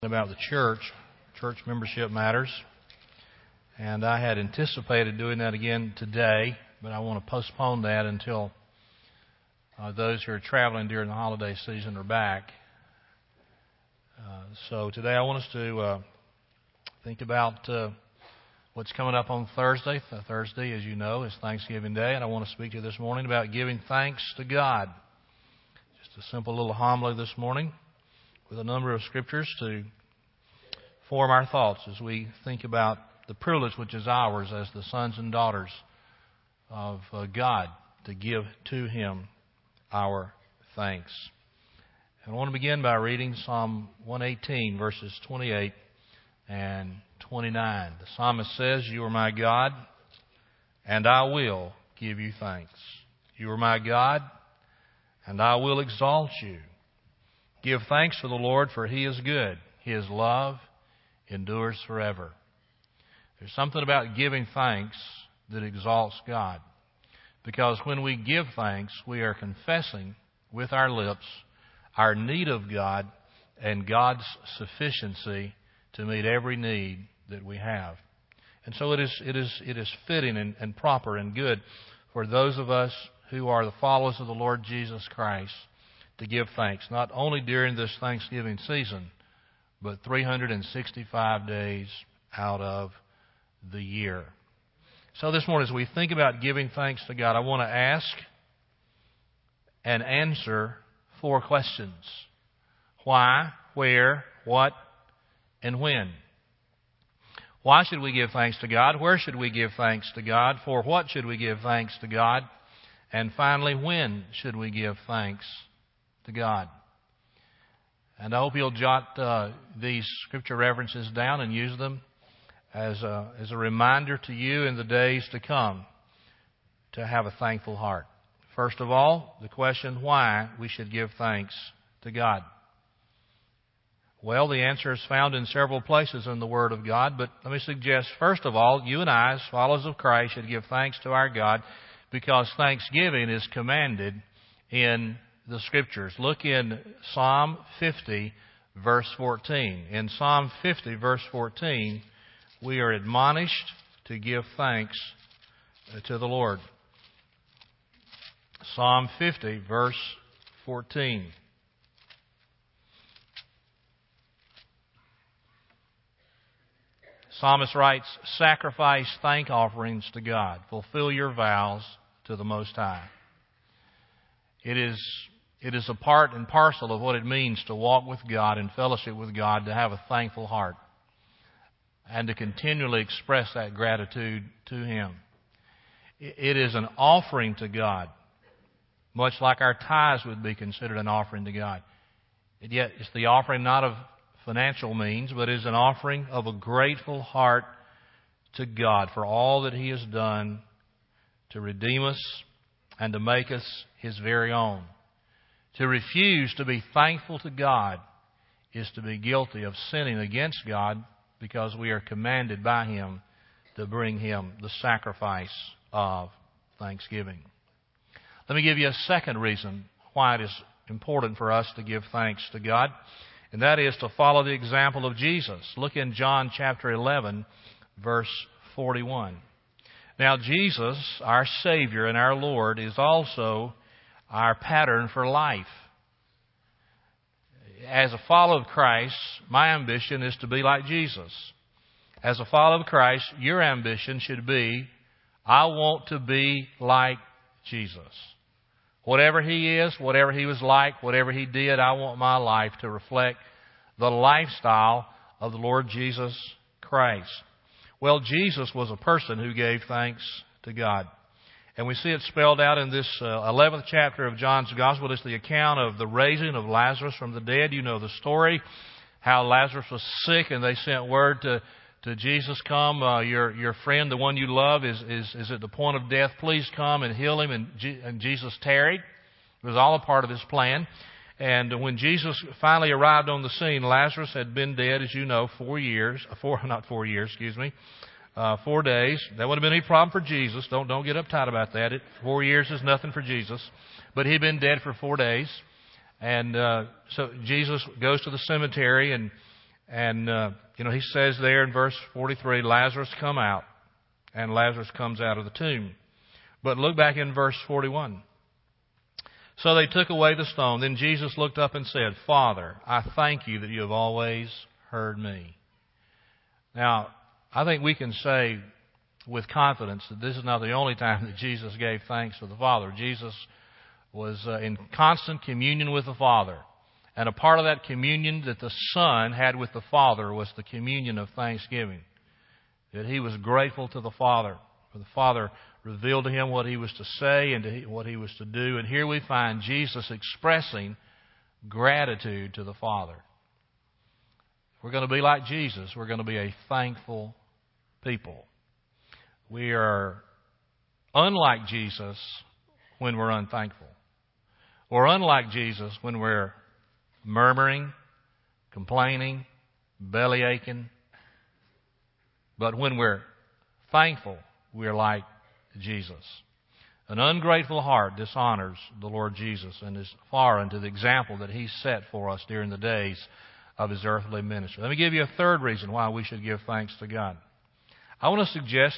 About the church membership matters. And I had anticipated doing that again today, but I want to postpone that until those who are traveling during the holiday season are back. So today I want us to think about what's coming up on Thursday. Thursday, as you know, is Thanksgiving Day, and I want to speak to you this morning about giving thanks to God. Just a simple little homily this morning, with a number of scriptures to form our thoughts as we think about the privilege which is ours as the sons and daughters of God to give to Him our thanks. And I want to begin by reading Psalm 118, verses 28 and 29. The psalmist says, "You are my God, and I will give you thanks. You are my God, and I will exalt you. Give thanks to the Lord, for He is good. His love endures forever." There's something about giving thanks that exalts God. Because when we give thanks, we are confessing with our lips our need of God and God's sufficiency to meet every need that we have. And so it is fitting and proper and good for those of us who are the followers of the Lord Jesus Christ to give thanks, not only during this Thanksgiving season, but 365 days out of the year. So this morning, as we think about giving thanks to God, I want to ask and answer 4 questions. Why, where, what, and when? Why should we give thanks to God? Where should we give thanks to God? For what should we give thanks to God? And finally, when should we give thanks to God? And I hope you'll jot these scripture references down and use them as a reminder to you in the days to come to have a thankful heart. First of all, the question why we should give thanks to God. Well, the answer is found in several places in the Word of God, but let me suggest, first of all, you and I, as followers of Christ, should give thanks to our God because thanksgiving is commanded in the Scriptures. Look in Psalm 50, verse 14. In Psalm 50, verse 14, we are admonished to give thanks to the Lord. Psalm 50, verse 14. Psalmist writes, "Sacrifice thank offerings to God. Fulfill your vows to the Most High." It is a part and parcel of what it means to walk with God and fellowship with God, to have a thankful heart and to continually express that gratitude to Him. It is an offering to God, much like our tithes would be considered an offering to God. And yet it's the offering not of financial means, but is an offering of a grateful heart to God for all that He has done to redeem us and to make us His very own. To refuse to be thankful to God is to be guilty of sinning against God, because we are commanded by Him to bring Him the sacrifice of thanksgiving. Let me give you a second reason why it is important for us to give thanks to God, and that is to follow the example of Jesus. Look in John chapter 11, verse 41. Now Jesus, our Savior and our Lord, is also our pattern for life. As a follower of Christ, my ambition is to be like Jesus. As a follower of Christ, your ambition should be, I want to be like Jesus. Whatever He is, whatever He was like, whatever He did, I want my life to reflect the lifestyle of the Lord Jesus Christ. Well, Jesus was a person who gave thanks to God. And we see it spelled out in this 11th chapter of John's Gospel. It's the account of the raising of Lazarus from the dead. You know the story, how Lazarus was sick and they sent word to Jesus, "Come, your friend, the one you love, is at the point of death. Please come and heal him." And Jesus tarried. It was all a part of His plan. And when Jesus finally arrived on the scene, Lazarus had been dead, as you know, 4 days. That would have been any problem for Jesus. Don't get uptight about that. 4 years is nothing for Jesus. But He'd been dead for 4 days. And so Jesus goes to the cemetery, And, he says there in verse 43, Lazarus come out, and Lazarus comes out of the tomb. But look back in verse 41. So they took away the stone. Then Jesus looked up and said, Father, I thank you that you have always heard me. Now, I think we can say with confidence that this is not the only time that Jesus gave thanks to the Father. Jesus was in constant communion with the Father. And a part of that communion that the Son had with the Father was the communion of thanksgiving. That He was grateful to the Father. For the Father revealed to Him what He was to say and what He was to do. And here we find Jesus expressing gratitude to the Father. If we're going to be like Jesus, we're going to be a thankful people. We are unlike Jesus when we're unthankful. We're unlike Jesus when we're murmuring, complaining, belly aching. But when we're thankful, we're like Jesus. An ungrateful heart dishonors the Lord Jesus and is foreign to the example that He set for us during the days of His earthly ministry. Let me give you a third reason why we should give thanks to God. I want to suggest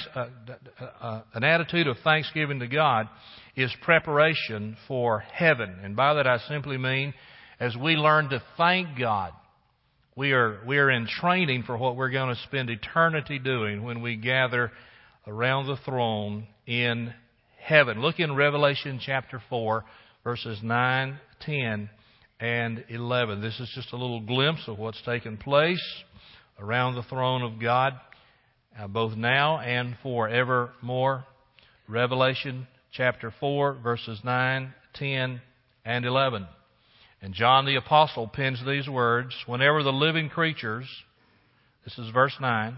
that an attitude of thanksgiving to God is preparation for heaven. And by that I simply mean as we learn to thank God, we are in training for what we're going to spend eternity doing when we gather around the throne in heaven. Look in Revelation chapter 4, verses 9, 10, and 11. This is just a little glimpse of what's taken place around the throne of God, both now and forevermore. Revelation chapter 4, verses 9, 10, and 11. And John the Apostle pens these words, whenever the living creatures, this is verse 9,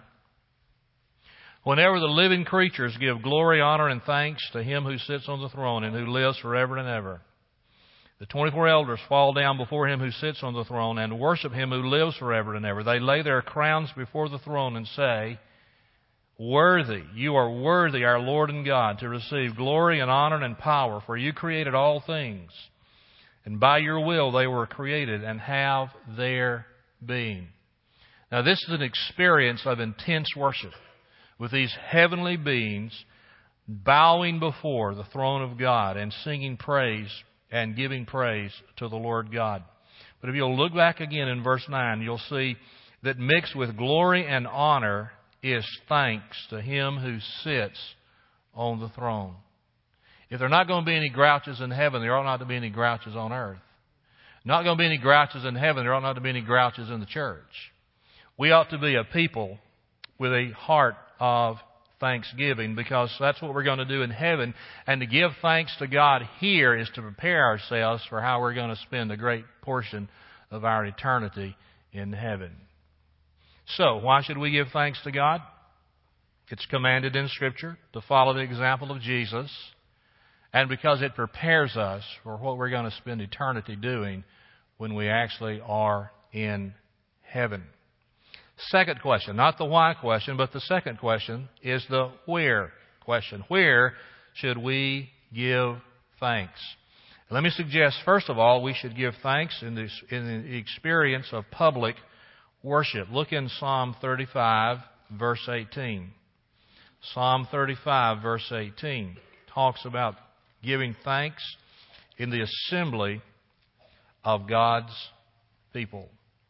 whenever the living creatures give glory, honor, and thanks to Him who sits on the throne and who lives forever and ever, the 24 elders fall down before Him who sits on the throne and worship Him who lives forever and ever. They lay their crowns before the throne and say, worthy, you are worthy, our Lord and God, to receive glory and honor and power, for you created all things. And by your will they were created and have their being. Now this is an experience of intense worship with these heavenly beings bowing before the throne of God and singing praise and giving praise to the Lord God. But if you'll look back again in verse 9, you'll see that mixed with glory and honor is thanks to Him who sits on the throne. If there are not going to be any grouches in heaven, there ought not to be any grouches on earth. Not going to be any grouches in heaven, there ought not to be any grouches in the church. We ought to be a people with a heart of thanksgiving, because that's what we're going to do in heaven. And to give thanks to God here is to prepare ourselves for how we're going to spend a great portion of our eternity in heaven. So, why should we give thanks to God? It's commanded in Scripture to follow the example of Jesus, and because it prepares us for what we're going to spend eternity doing when we actually are in heaven. Second question, not the why question, but the second question is the where question. Where should we give thanks? Let me suggest, first of all, we should give thanks in the experience of public worship. Look in Psalm 35, verse 18. Psalm 35, verse 18 talks about giving thanks in the assembly of God's people.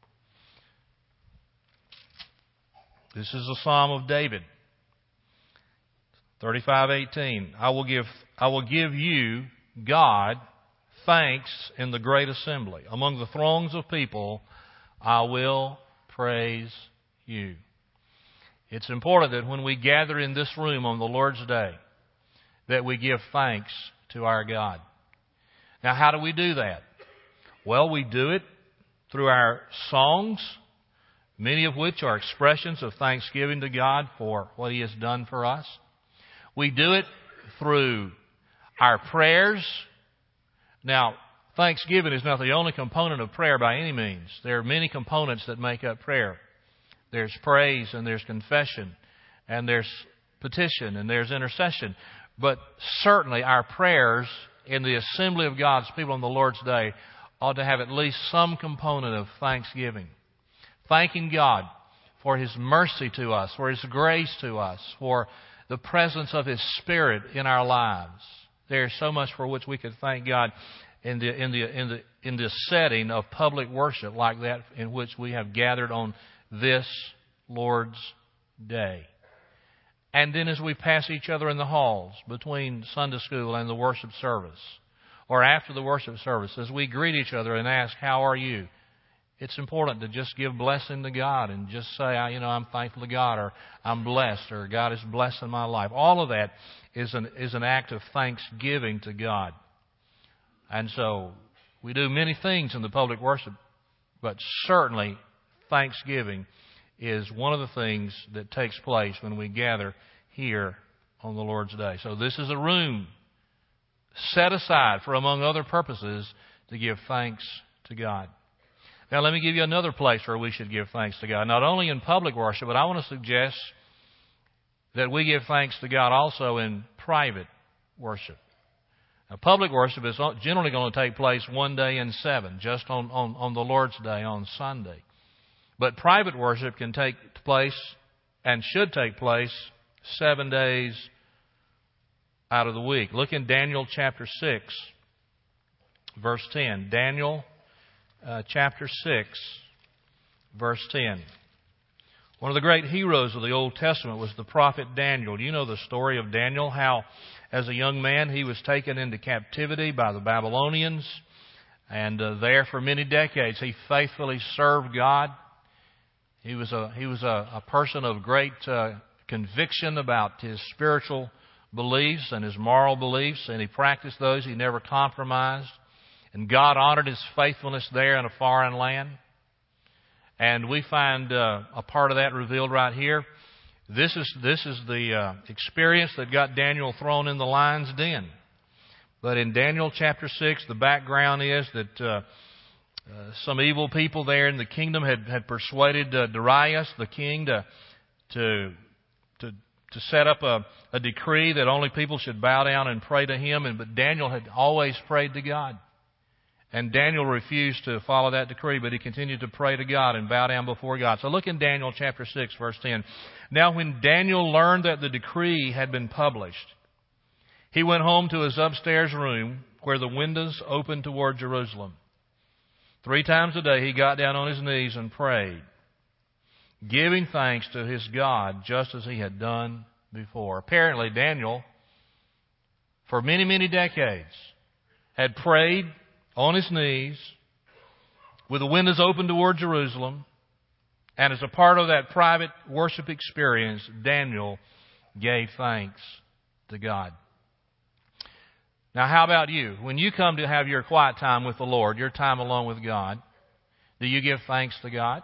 This is the Psalm of David. 35:18. I will give you, God, thanks in the great assembly. Among the throngs of people, I will praise you. It's important that when we gather in this room on the Lord's Day, that we give thanks to our God. Now, how do we do that? Well, we do it through our songs, many of which are expressions of thanksgiving to God for what He has done for us. We do it through our prayers. Now, thanksgiving is not the only component of prayer by any means. There are many components that make up prayer. There's praise, and there's confession, and there's petition, and there's intercession. But certainly our prayers in the assembly of God's people on the Lord's Day ought to have at least some component of thanksgiving. Thanking God for His mercy to us, for His grace to us, for the presence of His Spirit in our lives. There's so much for which we could thank God in the setting of public worship like that in which we have gathered on this Lord's Day. And then as we pass each other in the halls between Sunday school and the worship service, or after the worship service, as we greet each other and ask, "How are you?" It's important to just give blessing to God and just say, I'm thankful to God, or I'm blessed, or God is blessing my life. All of that is an act of thanksgiving to God. And so we do many things in the public worship, but certainly thanksgiving is one of the things that takes place when we gather here on the Lord's Day. So this is a room set aside for, among other purposes, to give thanks to God. Now let me give you another place where we should give thanks to God. Not only in public worship, but I want to suggest that we give thanks to God also in private worship. Now, public worship is generally going to take place one day in 7, just on the Lord's Day, on Sunday. But private worship can take place and should take place 7 days out of the week. Look in Daniel chapter 6, verse 10. Daniel chapter 6, verse 10. One of the great heroes of the Old Testament was the prophet Daniel. You know the story of Daniel, how as a young man he was taken into captivity by the Babylonians, and there for many decades he faithfully served God. He was a person of great conviction about his spiritual beliefs and his moral beliefs, and he practiced those. He never compromised. And God honored his faithfulness there in a foreign land. And we find a part of that revealed right here. This is the experience that got Daniel thrown in the lion's den. But in Daniel chapter 6, the background is that some evil people there in the kingdom had persuaded Darius, the king, to set up a decree that only people should bow down and pray to him. But Daniel had always prayed to God. And Daniel refused to follow that decree, but he continued to pray to God and bow down before God. So look in Daniel chapter 6, verse 10. Now when Daniel learned that the decree had been published, he went home to his upstairs room where the windows opened toward Jerusalem. 3 times a day he got down on his knees and prayed, giving thanks to his God just as he had done before. Apparently Daniel, for many, many decades, had prayed on his knees with the windows open toward Jerusalem. And as a part of that private worship experience, Daniel gave thanks to God. Now, how about you? When you come to have your quiet time with the Lord, your time alone with God, do you give thanks to God?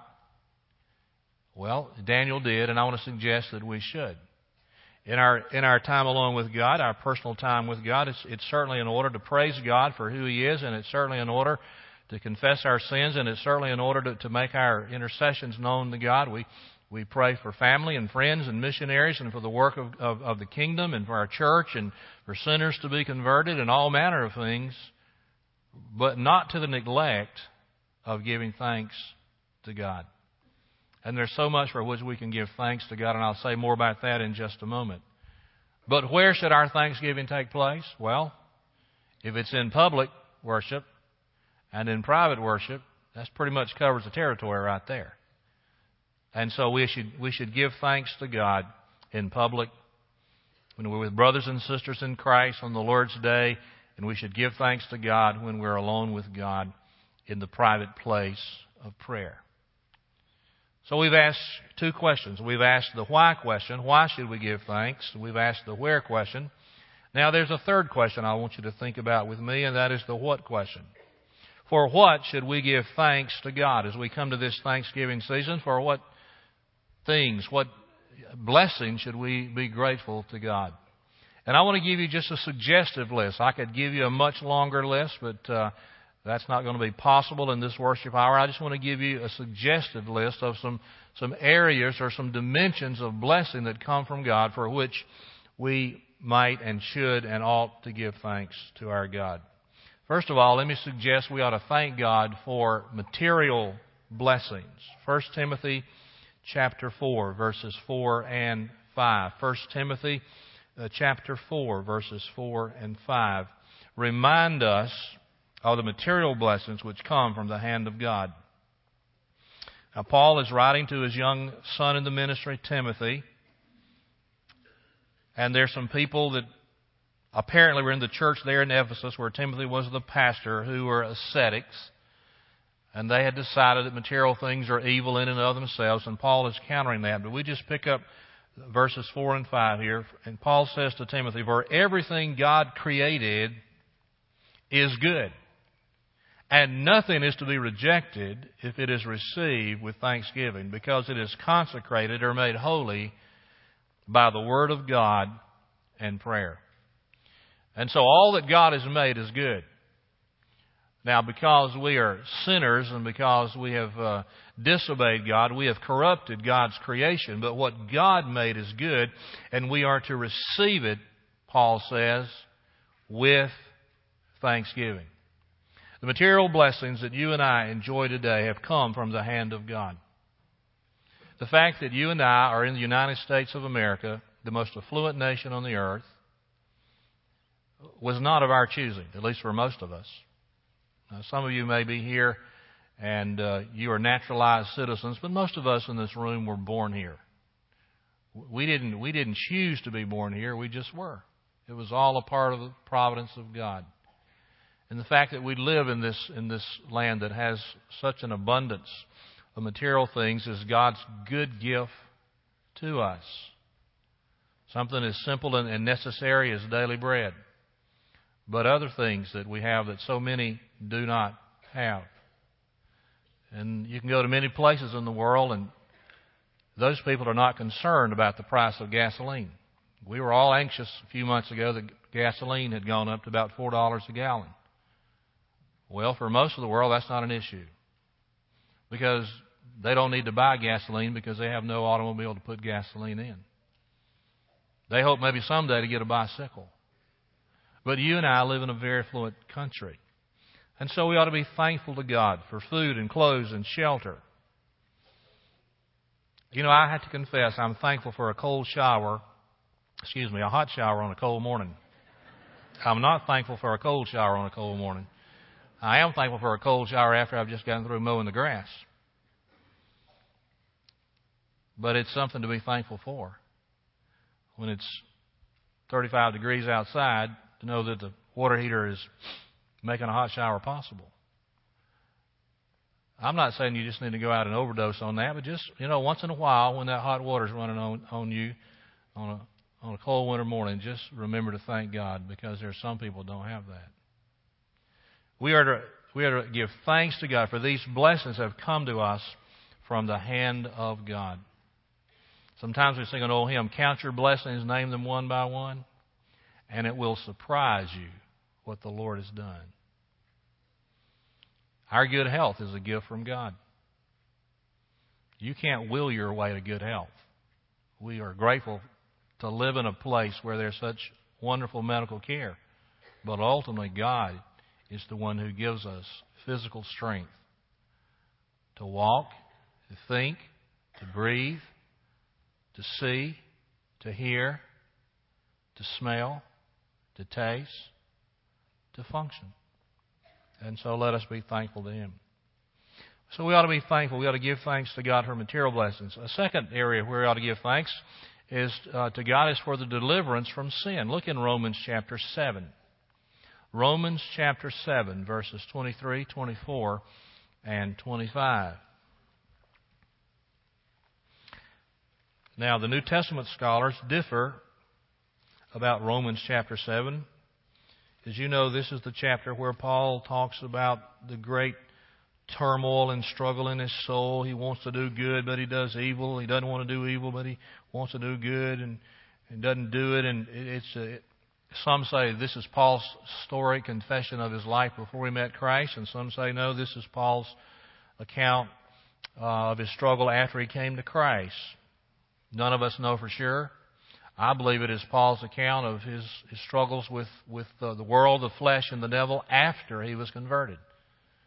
Well, Daniel did, and I want to suggest that we should. In our time alone with God, our personal time with God, it's certainly in order to praise God for who He is, and it's certainly in order to confess our sins, and it's certainly in order to make our intercessions known to God. We pray for family and friends and missionaries and for the work of the kingdom and for our church and for sinners to be converted and all manner of things, but not to the neglect of giving thanks to God. And there's so much for which we can give thanks to God, and I'll say more about that in just a moment. But where should our thanksgiving take place? Well, if it's in public worship and in private worship, that pretty much covers the territory right there. And so we should give thanks to God in public when we're with brothers and sisters in Christ on the Lord's Day, and we should give thanks to God when we're alone with God in the private place of prayer. So we've asked 2 questions. We've asked the why question, why should we give thanks? We've asked the where question. Now there's a third question I want you to think about with me, and that is the what question. For what should we give thanks to God as we come to this Thanksgiving season? For what things, what blessings should we be grateful to God? And I want to give you just a suggestive list. I could give you a much longer list, but that's not going to be possible in this worship hour. I just want to give you a suggested list of some areas or some dimensions of blessing that come from God for which we might and should and ought to give thanks to our God. First of all, let me suggest we ought to thank God for material blessings. 1 Timothy chapter 4, verses 4 and 5. 1 Timothy chapter 4, verses 4 and 5 remind us of the material blessings which come from the hand of God. Now, Paul is writing to his young son in the ministry, Timothy, and there's some people that apparently were in the church there in Ephesus where Timothy was the pastor who were ascetics, and they had decided that material things are evil in and of themselves, and Paul is countering that. But we just pick up verses 4 and 5 here, and Paul says to Timothy, "For everything God created is good, and nothing is to be rejected if it is received with thanksgiving, because it is consecrated or made holy by the word of God and prayer." And so all that God has made is good. Now, because we are sinners and because we have disobeyed God, we have corrupted God's creation. But what God made is good, and we are to receive it, Paul says, with thanksgiving. The material blessings that you and I enjoy today have come from the hand of God. The fact that you and I are in the United States of America, the most affluent nation on the earth, was not of our choosing, at least for most of us. Now, some of you may be here and you are naturalized citizens, but most of us in this room were born here. We didn't choose to be born here, we just were. It was all a part of the providence of God. And the fact that we live in this land that has such an abundance of material things is God's good gift to us. Something as simple and necessary as daily bread. But other things that we have that so many do not have. And you can go to many places in the world, and those people are not concerned about the price of gasoline. We were all anxious a few months ago that gasoline had gone up to about $4 a gallon. Well, for most of the world, that's not an issue, because they don't need to buy gasoline because they have no automobile to put gasoline in. They hope maybe someday to get a bicycle. But you and I live in a very affluent country. And so we ought to be thankful to God for food and clothes and shelter. You know, I have to confess, I'm thankful for a hot shower on a cold morning. I'm not thankful for a cold shower on a cold morning. I am thankful for a cold shower after I've just gotten through mowing the grass. But it's something to be thankful for. When it's 35 degrees outside, to know that the water heater is making a hot shower possible. I'm not saying you just need to go out and overdose on that, but just, once in a while when that hot water's running on you on a cold winter morning, just remember to thank God, because there's some people who don't have that. We are to give thanks to God, for these blessings have come to us from the hand of God. Sometimes we sing an old hymn, "Count your blessings, name them one by one, and it will surprise you what the Lord has done." Our good health is a gift from God. You can't will your way to good health. We are grateful to live in a place where there's such wonderful medical care. But ultimately, God is the one who gives us physical strength to walk, to think, to breathe, to see, to hear, to smell, to taste, to function. And so let us be thankful to Him. So we ought to be thankful. We ought to give thanks to God for material blessings. A second area where we ought to give thanks is to God is for the deliverance from sin. Look in Romans chapter 7. Romans chapter 7, verses 23, 24, and 25. Now, the New Testament scholars differ about Romans chapter 7. As you know, this is the chapter where Paul talks about the great turmoil and struggle in his soul. He wants to do good, but he does evil. He doesn't want to do evil, but he wants to do good and doesn't do it. And some say this is Paul's story, confession of his life before he met Christ. And some say, no, this is Paul's account of his struggle after he came to Christ. None of us know for sure. I believe it is Paul's account of his struggles with the world, the flesh, and the devil after he was converted.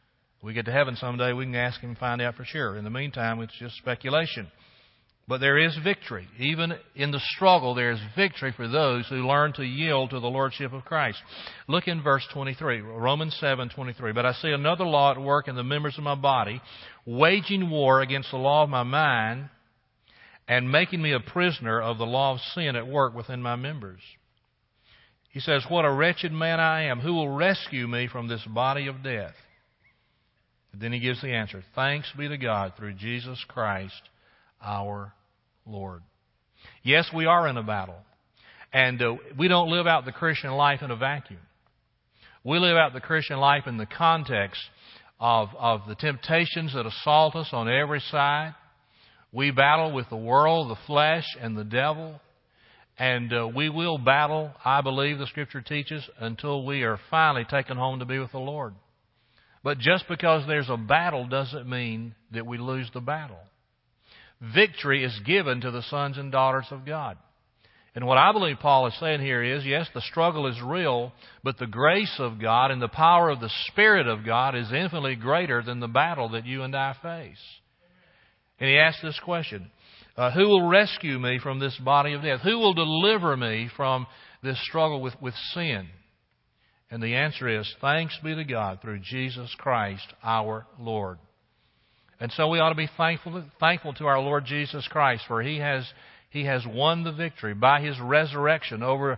We get to heaven someday, we can ask Him and find out for sure. In the meantime, it's just speculation. But there is victory. Even in the struggle, there is victory for those who learn to yield to the Lordship of Christ. Look in verse 23, Romans 7:23. But I see another law at work in the members of my body, waging war against the law of my mind, and making me a prisoner of the law of sin at work within my members. He says, what a wretched man I am. Who will rescue me from this body of death? But then he gives the answer. Thanks be to God through Jesus Christ our Lord. Yes, we are in a battle. And we don't live out the Christian life in a vacuum. We live out the Christian life in the context of the temptations that assault us on every side. We battle with the world, the flesh, and the devil. And we will battle, I believe the Scripture teaches, until we are finally taken home to be with the Lord. But just because there's a battle doesn't mean that we lose the battle. Victory is given to the sons and daughters of God. And what I believe Paul is saying here is, yes, the struggle is real, but the grace of God and the power of the Spirit of God is infinitely greater than the battle that you and I face. And he asks this question, who will rescue me from this body of death? Who will deliver me from this struggle with sin? And the answer is, thanks be to God through Jesus Christ our Lord. And so we ought to be thankful to our Lord Jesus Christ, for He has won the victory by His resurrection over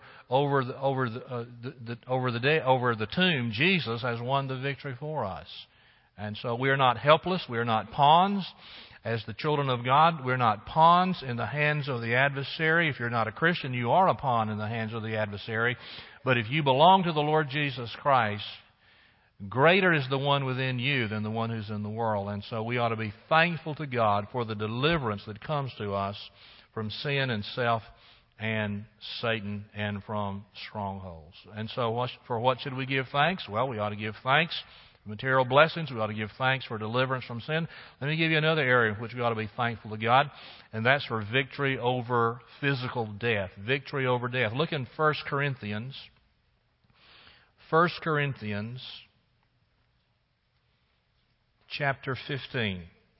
the tomb. Jesus has won the victory for us, and so we are not helpless. We are not pawns. As the children of God, we're not pawns in the hands of the adversary. If you're not a Christian, you are a pawn in the hands of the adversary. But if you belong to the Lord Jesus Christ, greater is the one within you than the one who's in the world. And so we ought to be thankful to God for the deliverance that comes to us from sin and self and Satan and from strongholds. And so for what should we give thanks? Well, we ought to give thanks for material blessings. We ought to give thanks for deliverance from sin. Let me give you another area in which we ought to be thankful to God, and that's for victory over physical death. Victory over death. Look in 1 Corinthians. 1 Corinthians chapter 15.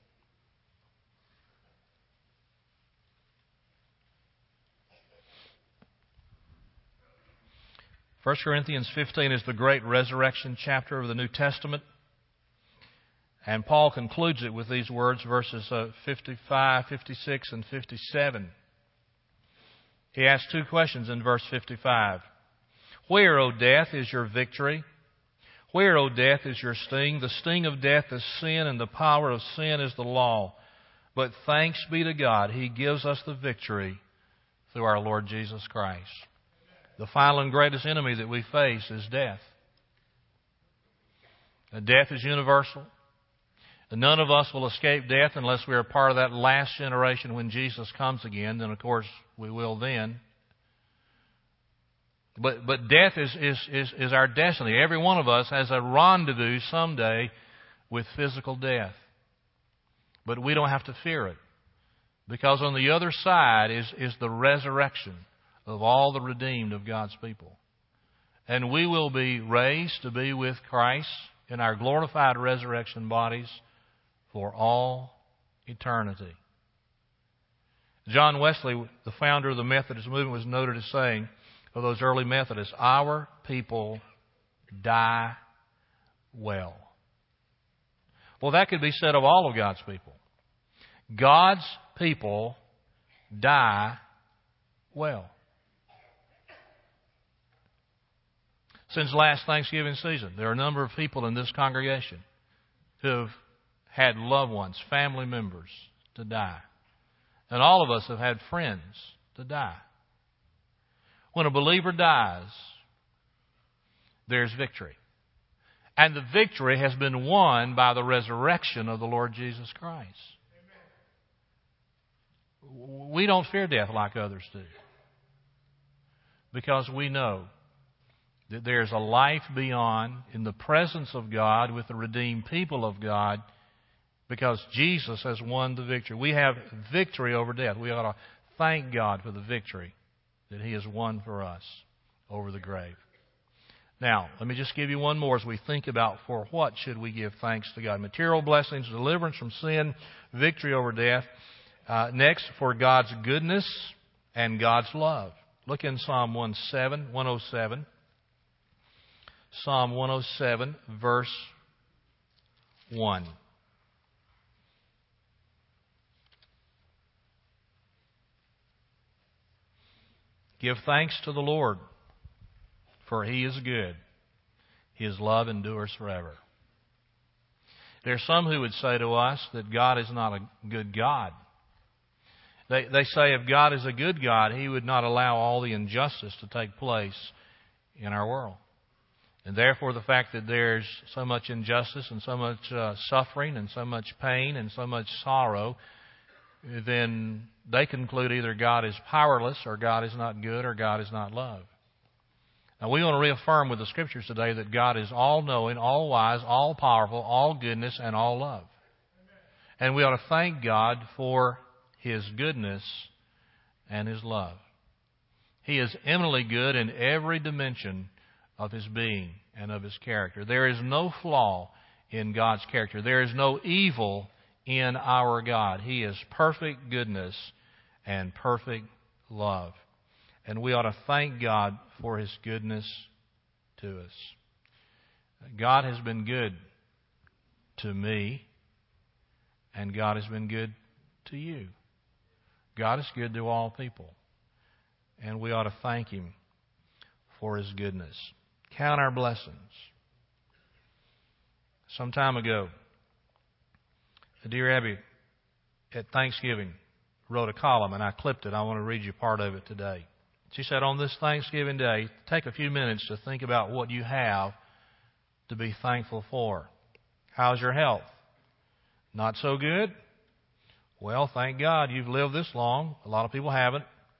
First Corinthians 15 is the great resurrection chapter of the New Testament. And Paul concludes it with these words, verses 55, 56, and 57. He asks two questions in verse 55. Where, O death, is your victory? Where, O death, is your sting? The sting of death is sin, and the power of sin is the law. But thanks be to God, He gives us the victory through our Lord Jesus Christ. The final and greatest enemy that we face is death. And death is universal. And none of us will escape death unless we are part of that last generation when Jesus comes again. Then, of course, we will then. But death is our destiny. Every one of us has a rendezvous someday with physical death. But we don't have to fear it. Because on the other side is the resurrection of all the redeemed of God's people. And we will be raised to be with Christ in our glorified resurrection bodies for all eternity. John Wesley, the founder of the Methodist movement, was noted as saying of those early Methodists, our people die well. Well, that could be said of all of God's people. God's people die well. Since last Thanksgiving season, there are a number of people in this congregation who have had loved ones, family members, to die. And all of us have had friends to die. When a believer dies, there's victory. And the victory has been won by the resurrection of the Lord Jesus Christ. Amen. We don't fear death like others do, because we know that there's a life beyond in the presence of God with the redeemed people of God, because Jesus has won the victory. We have victory over death. We ought to thank God for the victory that He has won for us over the grave. Now, let me just give you one more as we think about for what should we give thanks to God. Material blessings, deliverance from sin, victory over death. Next, for God's goodness and God's love. Look in Psalm 107. Psalm 107, verse 1. Give thanks to the Lord, for He is good. His love endures forever. There are some who would say to us that God is not a good God. They say if God is a good God, He would not allow all the injustice to take place in our world. And therefore, the fact that there's so much injustice and so much suffering and so much pain and so much sorrow, then they conclude either God is powerless or God is not good or God is not love. Now, we want to reaffirm with the Scriptures today that God is all-knowing, all-wise, all-powerful, all-goodness, and all-love. And we ought to thank God for His goodness and His love. He is eminently good in every dimension of His being and of His character. There is no flaw in God's character. There is no evil in our God. He is perfect goodness and perfect love. And we ought to thank God for His goodness to us. God has been good to me, and God has been good to you. God is good to all people, and we ought to thank Him for His goodness. Count our blessings. Some time ago, dear Abby at Thanksgiving wrote a column, and I clipped it. I want to read you part of it today. She said, on this Thanksgiving Day, take a few minutes to think about what you have to be thankful for. How's your health? Not so good? Well, thank God you've lived this long. A lot of people haven't.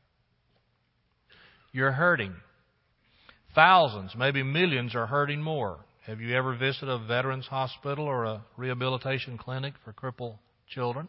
You're hurting. Thousands, maybe millions are hurting more. Have you ever visited a veterans hospital or a rehabilitation clinic for crippled children?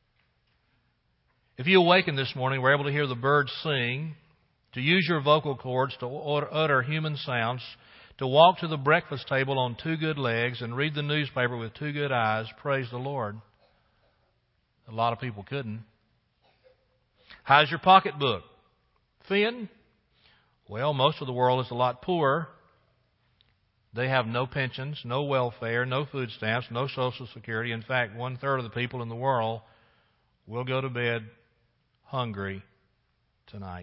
If you awakened this morning, were able to hear the birds sing, to use your vocal cords to utter human sounds, to walk to the breakfast table on two good legs and read the newspaper with two good eyes, praise the Lord. A lot of people couldn't. How's your pocketbook? Thin? Well, most of the world is a lot poorer. They have no pensions, no welfare, no food stamps, no Social Security. In fact, 1/3 of the people in the world will go to bed hungry tonight.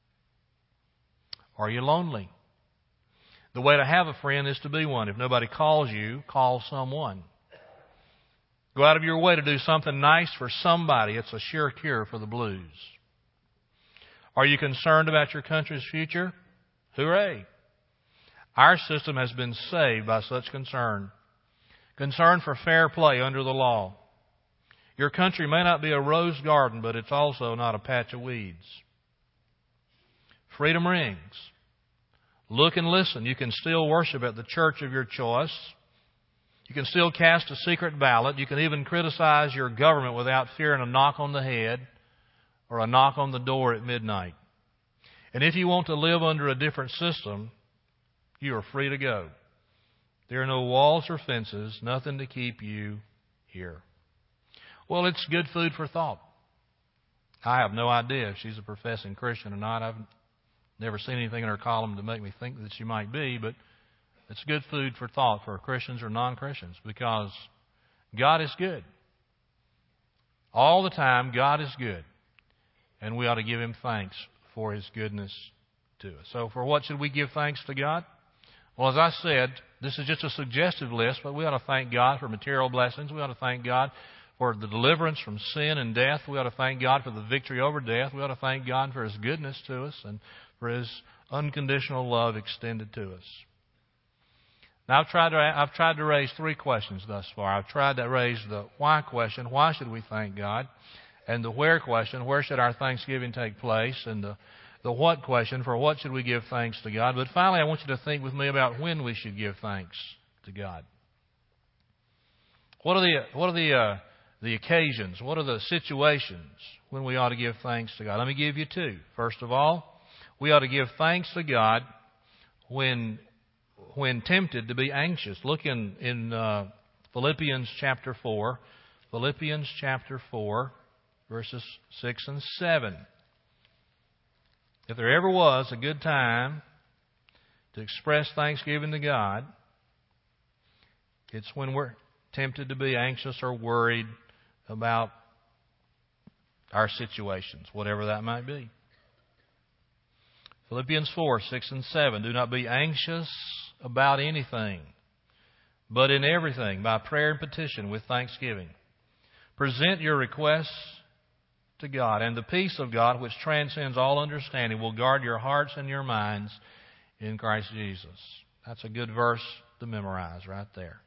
Are you lonely? The way to have a friend is to be one. If nobody calls you, call someone. Go out of your way to do something nice for somebody. It's a sure cure for the blues. Are you concerned about your country's future? Hooray! Our system has been saved by such concern. Concern for fair play under the law. Your country may not be a rose garden, but it's also not a patch of weeds. Freedom rings. Look and listen. You can still worship at the church of your choice. You can still cast a secret ballot. You can even criticize your government without fearing a knock on the head or a knock on the door at midnight. And if you want to live under a different system, you are free to go. There are no walls or fences, nothing to keep you here. Well, it's good food for thought. I have no idea if she's a professing Christian or not. I've never seen anything in her column to make me think that she might be, but it's good food for thought for Christians or non-Christians because God is good. All the time, God is good. And we ought to give Him thanks for His goodness to us. So for what should we give thanks to God? Well, as I said, this is just a suggestive list, but we ought to thank God for material blessings. We ought to thank God for the deliverance from sin and death. We ought to thank God for the victory over death. We ought to thank God for His goodness to us and for His unconditional love extended to us. Now, I've tried to raise three questions thus far. I've tried to raise the why question, why should we thank God? And the where question, where should our thanksgiving take place? And the what question, for what should we give thanks to God? But finally, I want you to think with me about when we should give thanks to God. What are the occasions? What are the situations when we ought to give thanks to God? Let me give you two. First of all, we ought to give thanks to God when when tempted to be anxious. Look in Philippians chapter 4. Philippians chapter 4, verses 6 and 7. If there ever was a good time to express thanksgiving to God, it's when we're tempted to be anxious or worried about our situations, whatever that might be. Philippians 4, 6 and 7. Do not be anxious about anything, but in everything, by prayer and petition, with thanksgiving, present your requests to God, and the peace of God, which transcends all understanding, will guard your hearts and your minds in Christ Jesus. That's a good verse to memorize right there.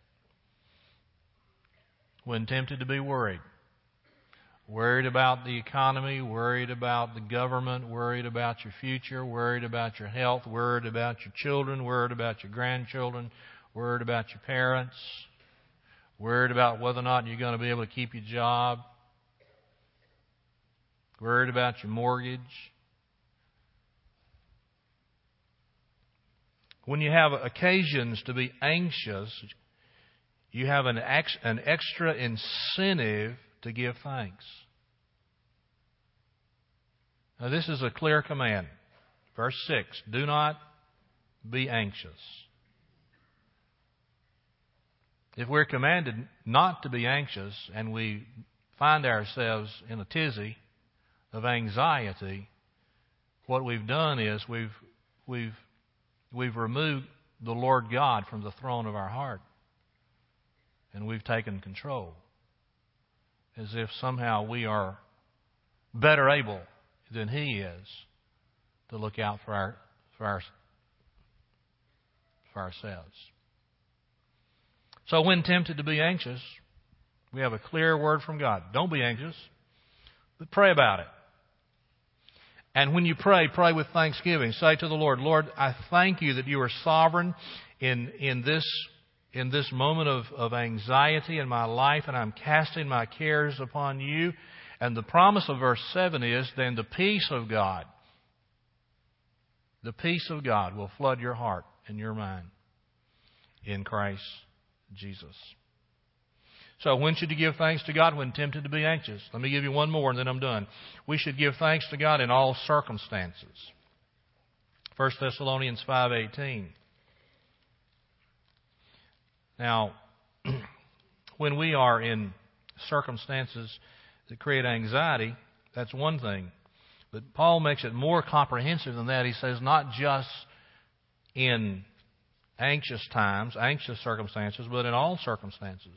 When tempted to be worried about the economy, worried about the government, worried about your future, worried about your health, worried about your children, worried about your grandchildren, worried about your parents, worried about whether or not you're going to be able to keep your job, worried about your mortgage. When you have occasions to be anxious, you have an extra incentive to give thanks. Now, this is a clear command. Verse 6, do not be anxious. If we're commanded not to be anxious and we find ourselves in a tizzy of anxiety, what we've done is we've removed the Lord God from the throne of our heart, and we've taken control, as if somehow we are better able than He is to look out for ourselves. So when tempted to be anxious, we have a clear word from God. Don't be anxious, but pray about it. And when you pray with thanksgiving. Say to the Lord, Lord, I thank you that you are sovereign in this moment of anxiety in my life, and I'm casting my cares upon you. And the promise of verse 7 is, then the peace of God will flood your heart and your mind in Christ Jesus. So when should you give thanks to God? When tempted to be anxious. Let me give you one more and then I'm done. We should give thanks to God in all circumstances. 1 Thessalonians 5:18. Now, when we are in circumstances that create anxiety, that's one thing. But Paul makes it more comprehensive than that. He says not just in anxious times, anxious circumstances, but in all circumstances.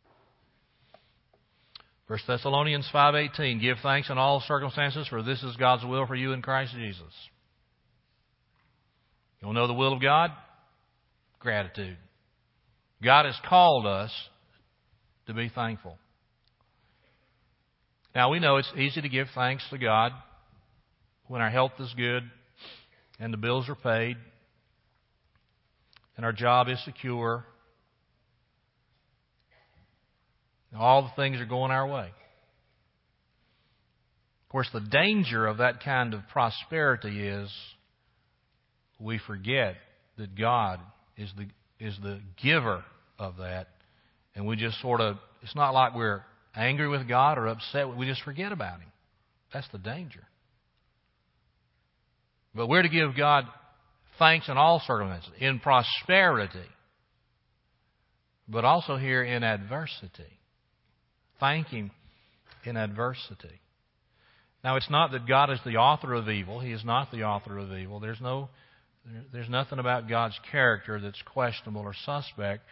1 Thessalonians 5:18, give thanks in all circumstances, for this is God's will for you in Christ Jesus. You want to know the will of God? Gratitude. God has called us to be thankful. Now, we know it's easy to give thanks to God when our health is good and the bills are paid and our job is secure. All the things are going our way. Of course, the danger of that kind of prosperity is we forget that God is the giver of that. And we just sort of, it's not like we're angry with God or upset. We just forget about Him. That's the danger. But we're to give God thanks in all circumstances, in prosperity, but also here in adversity. Thank Him in adversity. Now, it's not that God is the author of evil. He is not the author of evil. There's nothing about God's character that's questionable or suspect.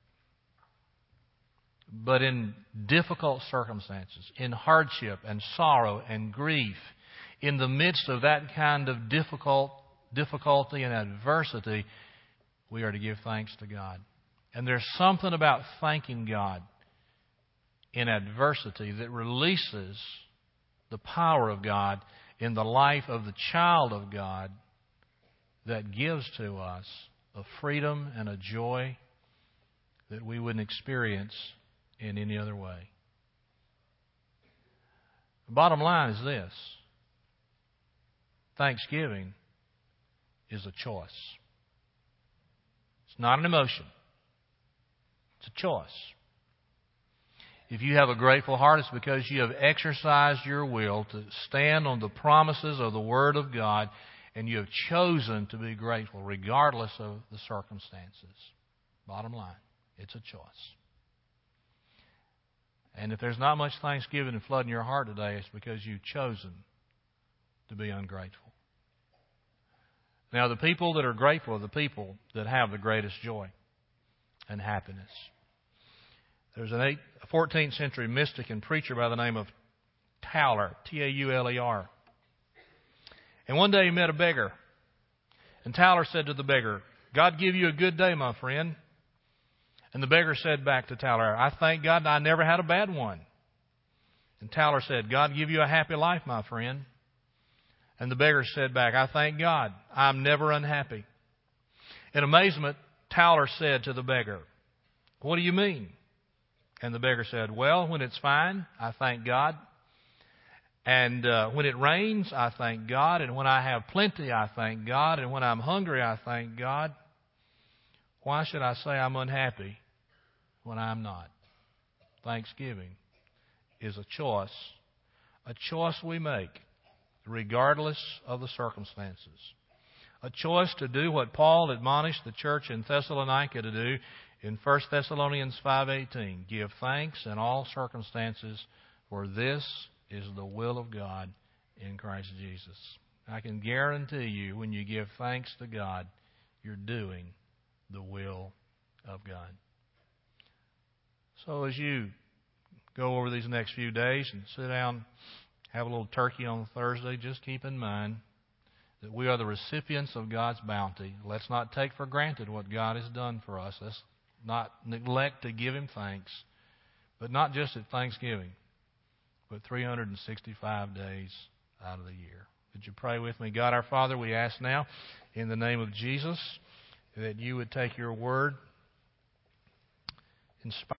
But in difficult circumstances, in hardship and sorrow and grief, in the midst of that kind of difficulty and adversity, we are to give thanks to God. And there's something about thanking God in adversity that releases the power of God in the life of the child of God, that gives to us a freedom and a joy that we wouldn't experience in any other way. The bottom line is this: thanksgiving is a choice. It's not an emotion. It's a choice. If you have a grateful heart, it's because you have exercised your will to stand on the promises of the Word of God, and you have chosen to be grateful regardless of the circumstances. Bottom line, it's a choice. And if there's not much thanksgiving and flooding your heart today, it's because you've chosen to be ungrateful. Now, the people that are grateful are the people that have the greatest joy and happiness. There's a 14th century mystic and preacher by the name of Tauler, Tauler. And one day he met a beggar. And Tauler said to the beggar, "God give you a good day, my friend." And the beggar said back to Tauler, "I thank God I never had a bad one." And Tauler said, "God give you a happy life, my friend." And the beggar said back, "I thank God I'm never unhappy." In amazement, Tauler said to the beggar, "What do you mean?" And the beggar said, "Well, when it's fine, I thank God. And when it rains, I thank God. And when I have plenty, I thank God. And when I'm hungry, I thank God. Why should I say I'm unhappy when I'm not?" Thanksgiving is a choice we make regardless of the circumstances. A choice to do what Paul admonished the church in Thessalonica to do in 1 Thessalonians 5:18. "Give thanks in all circumstances, for this is the will of God in Christ Jesus." I can guarantee you, when you give thanks to God, you're doing the will of God. So as you go over these next few days and sit down, have a little turkey on Thursday, just keep in mind that we are the recipients of God's bounty. Let's not take for granted what God has done for us. Let's not neglect to give Him thanks, but not just at Thanksgiving, but 365 days out of the year. Would you pray with me? God our Father, we ask now in the name of Jesus that you would take your word, inspire